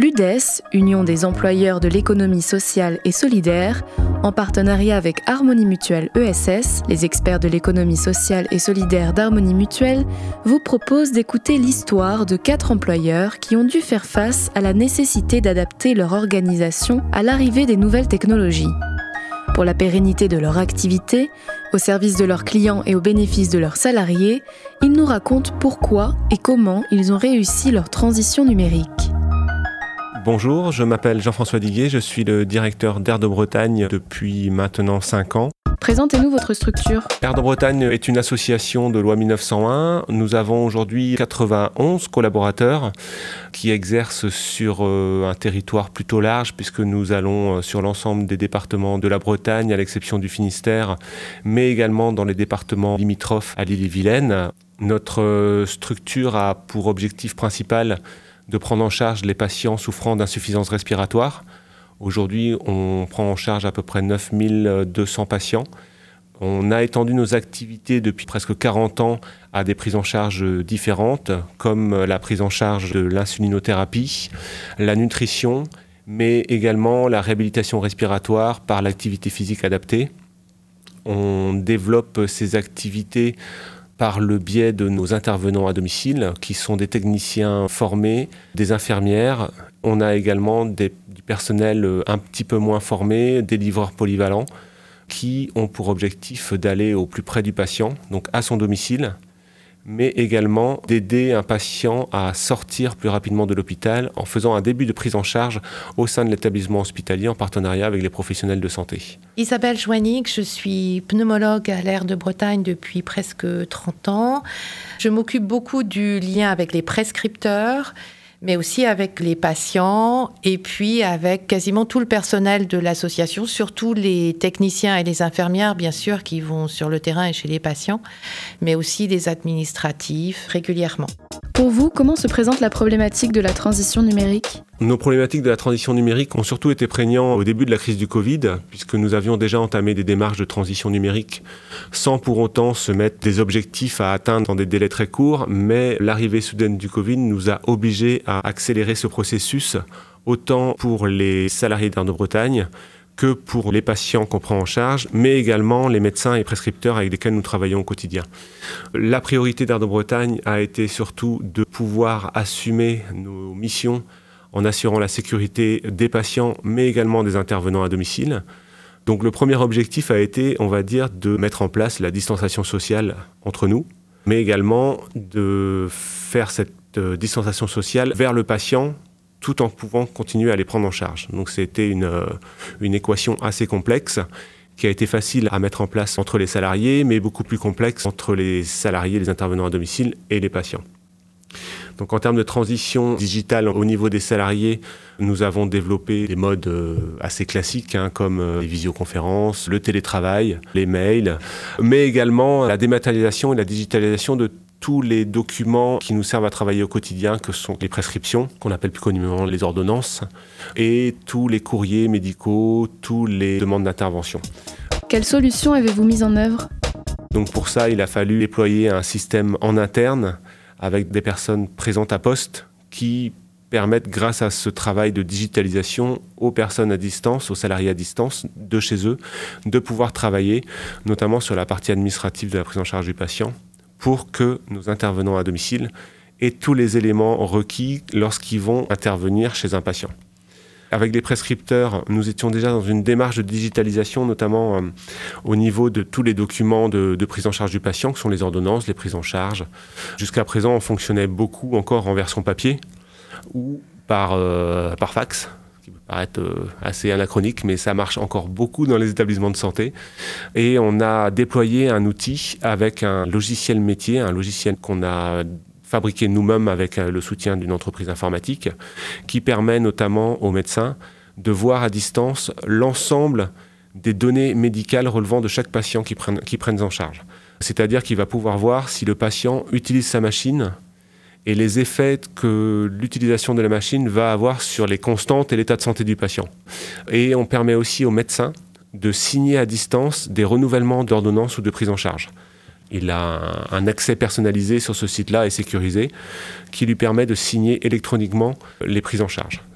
L'UDES, Union des employeurs de l'économie sociale et solidaire, en partenariat avec Harmonie Mutuelle ESS, les experts de l'économie sociale et solidaire d'Harmonie Mutuelle, vous propose d'écouter l'histoire de 4 employeurs qui ont dû faire face à la nécessité d'adapter leur organisation à l'arrivée des nouvelles technologies. Pour la pérennité de leur activité, au service de leurs clients et au bénéfice de leurs salariés, ils nous racontent pourquoi et comment ils ont réussi leur transition numérique. Bonjour, je m'appelle Jean-François Diguet, je suis le directeur d'Air de Bretagne depuis maintenant 5 ans. Présentez-nous votre structure. Air de Bretagne est une association de loi 1901. Nous avons aujourd'hui 91 collaborateurs qui exercent sur un territoire plutôt large puisque nous allons sur l'ensemble des départements de la Bretagne à l'exception du Finistère, mais également dans les départements limitrophes à l'Ille-et-Vilaine. Notre structure a pour objectif principal de prendre en charge les patients souffrant d'insuffisance respiratoire. Aujourd'hui, on prend en charge à peu près 9200 patients. On a étendu nos activités depuis presque 40 ans à des prises en charge différentes, comme la prise en charge de l'insulinothérapie, la nutrition, mais également la réhabilitation respiratoire par l'activité physique adaptée. On développe ces activités par le biais de nos intervenants à domicile, qui sont des techniciens formés, des infirmières. On a également du personnel un petit peu moins formé, des livreurs polyvalents, qui ont pour objectif d'aller au plus près du patient, donc à son domicile, mais également d'aider un patient à sortir plus rapidement de l'hôpital en faisant un début de prise en charge au sein de l'établissement hospitalier en partenariat avec les professionnels de santé. Isabelle Joannick, je suis pneumologue à l'Air de Bretagne depuis presque 30 ans. Je m'occupe beaucoup du lien avec les prescripteurs, mais aussi avec les patients et puis avec quasiment tout le personnel de l'association, surtout les techniciens et les infirmières, bien sûr, qui vont sur le terrain et chez les patients, mais aussi des administratifs régulièrement. Pour vous, comment se présente la problématique de la transition numérique ? Nos problématiques de la transition numérique ont surtout été prégnantes au début de la crise du Covid, puisque nous avions déjà entamé des démarches de transition numérique sans pour autant se mettre des objectifs à atteindre dans des délais très courts, mais l'arrivée soudaine du Covid nous a obligés à accélérer ce processus, autant pour les salariés d'Air de Bretagne que pour les patients qu'on prend en charge, mais également les médecins et prescripteurs avec lesquels nous travaillons au quotidien. La priorité d'Air de Bretagne a été surtout de pouvoir assumer nos missions en assurant la sécurité des patients, mais également des intervenants à domicile. Donc le premier objectif a été, on va dire, de mettre en place la distanciation sociale entre nous, mais également de faire cette distanciation sociale vers le patient, tout en pouvant continuer à les prendre en charge. Donc c'était une équation assez complexe qui a été facile à mettre en place entre les salariés, mais beaucoup plus complexe entre les salariés, les intervenants à domicile et les patients. Donc en termes de transition digitale au niveau des salariés, nous avons développé des modes assez classiques comme les visioconférences, le télétravail, les mails, mais également la dématérialisation et la digitalisation de tous les documents qui nous servent à travailler au quotidien, que sont les prescriptions, qu'on appelle plus communément les ordonnances, et tous les courriers médicaux, toutes les demandes d'intervention. Quelles solutions avez-vous mises en œuvre ? Donc pour ça, il a fallu déployer un système en interne avec des personnes présentes à poste qui permettent, grâce à ce travail de digitalisation, aux personnes à distance, aux salariés à distance, de chez eux, de pouvoir travailler, notamment sur la partie administrative de la prise en charge du patient, pour que nos intervenants à domicile aient tous les éléments requis lorsqu'ils vont intervenir chez un patient. Avec les prescripteurs, nous étions déjà dans une démarche de digitalisation, notamment au niveau de tous les documents de prise en charge du patient, que sont les ordonnances, les prises en charge. Jusqu'à présent, on fonctionnait beaucoup encore en version papier ou par fax, ce qui peut paraître assez anachronique, mais ça marche encore beaucoup dans les établissements de santé. Et on a déployé un outil avec un logiciel métier, un logiciel qu'on a fabriqué nous-mêmes avec le soutien d'une entreprise informatique, qui permet notamment aux médecins de voir à distance l'ensemble des données médicales relevant de chaque patient qui prennent en charge. C'est-à-dire qu'il va pouvoir voir si le patient utilise sa machine et les effets que l'utilisation de la machine va avoir sur les constantes et l'état de santé du patient. Et on permet aussi aux médecins de signer à distance des renouvellements d'ordonnances ou de prise en charge. Il a un accès personnalisé sur ce site-là et sécurisé qui lui permet de signer électroniquement les prises en charge.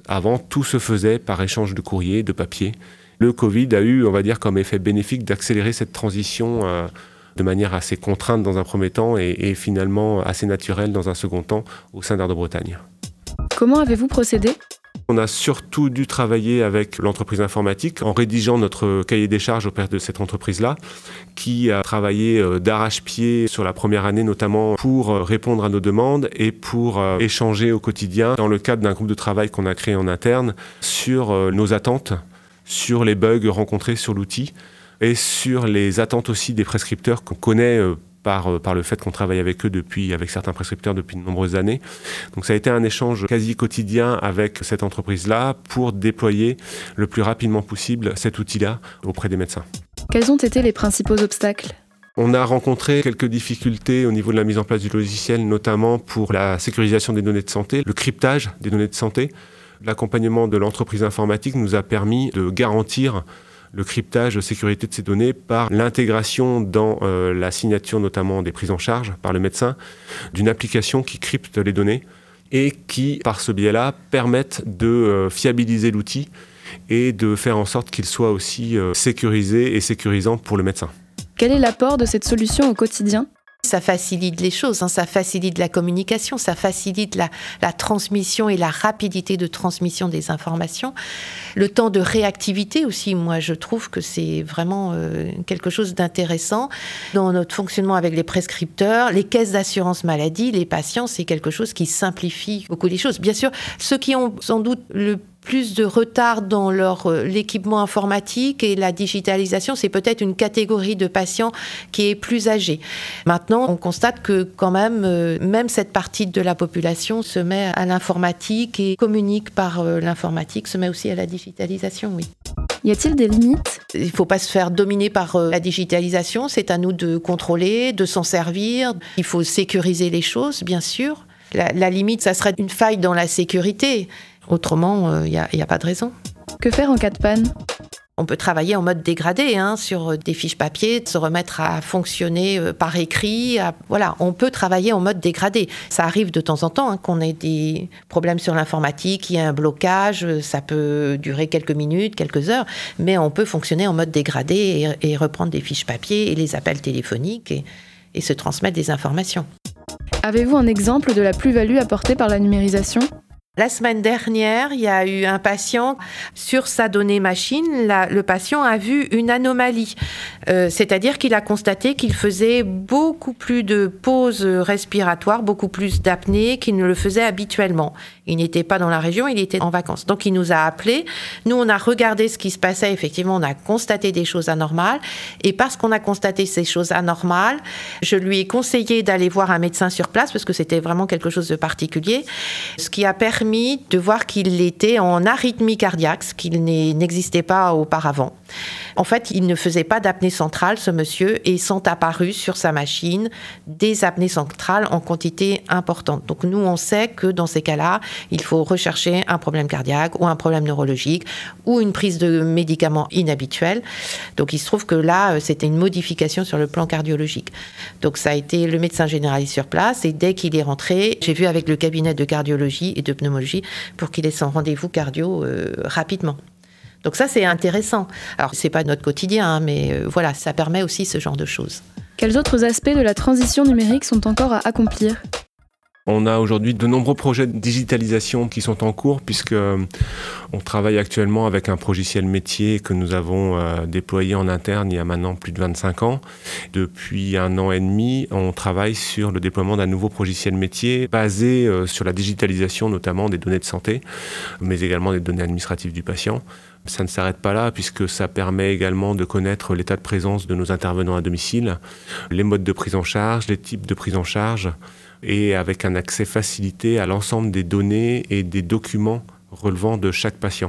Avant, tout se faisait par échange de courrier, de papier. Le Covid a eu, on va dire, comme effet bénéfique d'accélérer cette transition de manière assez contrainte dans un premier temps et finalement assez naturelle dans un second temps au sein d'Air de Bretagne. Comment avez-vous procédé ? On a surtout dû travailler avec l'entreprise informatique en rédigeant notre cahier des charges auprès de cette entreprise-là, qui a travaillé d'arrache-pied sur la première année notamment pour répondre à nos demandes et pour échanger au quotidien dans le cadre d'un groupe de travail qu'on a créé en interne sur nos attentes, sur les bugs rencontrés sur l'outil et sur les attentes aussi des prescripteurs qu'on connaît par le fait qu'on travaille avec eux avec certains prescripteurs depuis de nombreuses années. Donc ça a été un échange quasi quotidien avec cette entreprise-là pour déployer le plus rapidement possible cet outil-là auprès des médecins. Quels ont été les principaux obstacles ? On a rencontré quelques difficultés au niveau de la mise en place du logiciel, notamment pour la sécurisation des données de santé, le cryptage des données de santé. L'accompagnement de l'entreprise informatique nous a permis de garantir le cryptage de sécurité de ces données par l'intégration dans la signature notamment des prises en charge par le médecin d'une application qui crypte les données et qui, par ce biais-là, permettent de fiabiliser l'outil et de faire en sorte qu'il soit aussi sécurisé et sécurisant pour le médecin. Quel est l'apport de cette solution au quotidien ? Ça facilite les choses, ça facilite la communication, ça facilite la transmission et la rapidité de transmission des informations. Le temps de réactivité aussi, moi je trouve que c'est vraiment quelque chose d'intéressant. Dans notre fonctionnement avec les prescripteurs, les caisses d'assurance maladie, les patients, c'est quelque chose qui simplifie beaucoup les choses. Bien sûr, ceux qui ont sans doute le plus de retard dans l'équipement informatique et la digitalisation, c'est peut-être une catégorie de patients qui est plus âgée. Maintenant, on constate que quand même cette partie de la population se met à l'informatique et communique par l'informatique, se met aussi à la digitalisation, oui. Y a-t-il des limites ? Il ne faut pas se faire dominer par la digitalisation, c'est à nous de contrôler, de s'en servir. Il faut sécuriser les choses, bien sûr. La limite, ça serait une faille dans la sécurité. Autrement, il n'y a pas de raison. Que faire en cas de panne ? On peut travailler en mode dégradé sur des fiches papier, se remettre à fonctionner par écrit. Voilà, on peut travailler en mode dégradé. Ça arrive de temps en temps qu'on ait des problèmes sur l'informatique, qu'il y ait un blocage, ça peut durer quelques minutes, quelques heures, mais on peut fonctionner en mode dégradé et reprendre des fiches papier et les appels téléphoniques et se transmettre des informations. Avez-vous un exemple de la plus-value apportée par la numérisation ? La semaine dernière, il y a eu un patient, sur sa donnée machine, le patient a vu une anomalie. C'est-à-dire qu'il a constaté qu'il faisait beaucoup plus de pauses respiratoires, beaucoup plus d'apnée qu'il ne le faisait habituellement. Il n'était pas dans la région, il était en vacances. Donc il nous a appelés. Nous, on a regardé ce qui se passait. Effectivement, on a constaté des choses anormales. Et parce qu'on a constaté ces choses anormales, je lui ai conseillé d'aller voir un médecin sur place parce que c'était vraiment quelque chose de particulier. Ce qui a permis de voir qu'il était en arythmie cardiaque, ce qui n'existait pas auparavant. En fait, il ne faisait pas d'apnée centrale, ce monsieur, et sont apparus sur sa machine des apnées centrales en quantité importante. Donc nous, on sait que dans ces cas-là, il faut rechercher un problème cardiaque ou un problème neurologique ou une prise de médicaments inhabituels. Donc il se trouve que là, c'était une modification sur le plan cardiologique. Donc ça a été le médecin généraliste sur place et dès qu'il est rentré, j'ai vu avec le cabinet de cardiologie et de pneumologie pour qu'il ait son rendez-vous cardio rapidement. Donc ça, c'est intéressant. Alors, c'est pas notre quotidien, mais voilà, ça permet aussi ce genre de choses. Quels autres aspects de la transition numérique sont encore à accomplir ? On a aujourd'hui de nombreux projets de digitalisation qui sont en cours puisque on travaille actuellement avec un logiciel métier que nous avons déployé en interne il y a maintenant plus de 25 ans. Depuis 1 an et demi, on travaille sur le déploiement d'un nouveau logiciel métier basé sur la digitalisation notamment des données de santé, mais également des données administratives du patient. Ça ne s'arrête pas là puisque ça permet également de connaître l'état de présence de nos intervenants à domicile, les modes de prise en charge, les types de prise en charge et avec un accès facilité à l'ensemble des données et des documents relevant de chaque patient.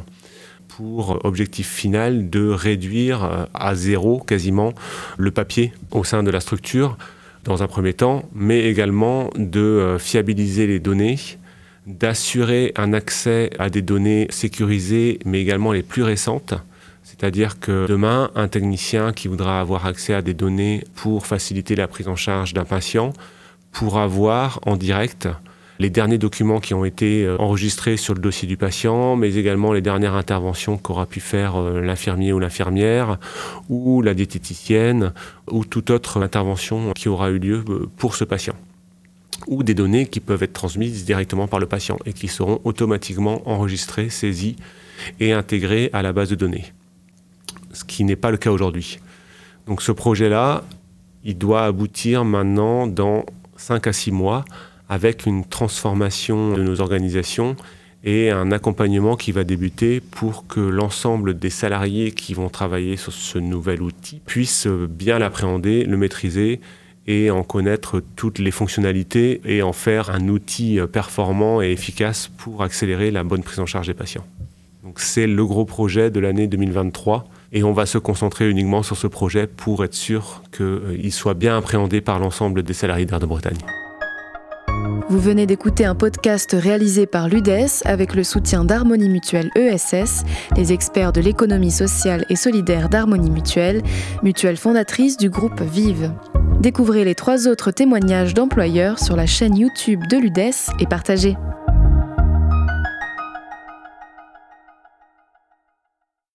Pour objectif final de réduire à zéro quasiment le papier au sein de la structure dans un premier temps, mais également de fiabiliser les données, d'assurer un accès à des données sécurisées, mais également les plus récentes. C'est-à-dire que demain, un technicien qui voudra avoir accès à des données pour faciliter la prise en charge d'un patient pourra voir en direct les derniers documents qui ont été enregistrés sur le dossier du patient, mais également les dernières interventions qu'aura pu faire l'infirmier ou l'infirmière, ou la diététicienne, ou toute autre intervention qui aura eu lieu pour ce patient. Ou des données qui peuvent être transmises directement par le patient et qui seront automatiquement enregistrées, saisies et intégrées à la base de données. Ce qui n'est pas le cas aujourd'hui. Donc ce projet-là, il doit aboutir maintenant dans 5 à 6 mois avec une transformation de nos organisations et un accompagnement qui va débuter pour que l'ensemble des salariés qui vont travailler sur ce nouvel outil puissent bien l'appréhender, le maîtriser et en connaître toutes les fonctionnalités et en faire un outil performant et efficace pour accélérer la bonne prise en charge des patients. Donc c'est le gros projet de l'année 2023 et on va se concentrer uniquement sur ce projet pour être sûr qu'il soit bien appréhendé par l'ensemble des salariés d'Air de Bretagne. Vous venez d'écouter un podcast réalisé par l'UDES avec le soutien d'Harmonie Mutuelle ESS, les experts de l'économie sociale et solidaire d'Harmonie Mutuelle, mutuelle fondatrice du groupe Vive. Découvrez les 3 autres témoignages d'employeurs sur la chaîne YouTube de l'UDES et partagez.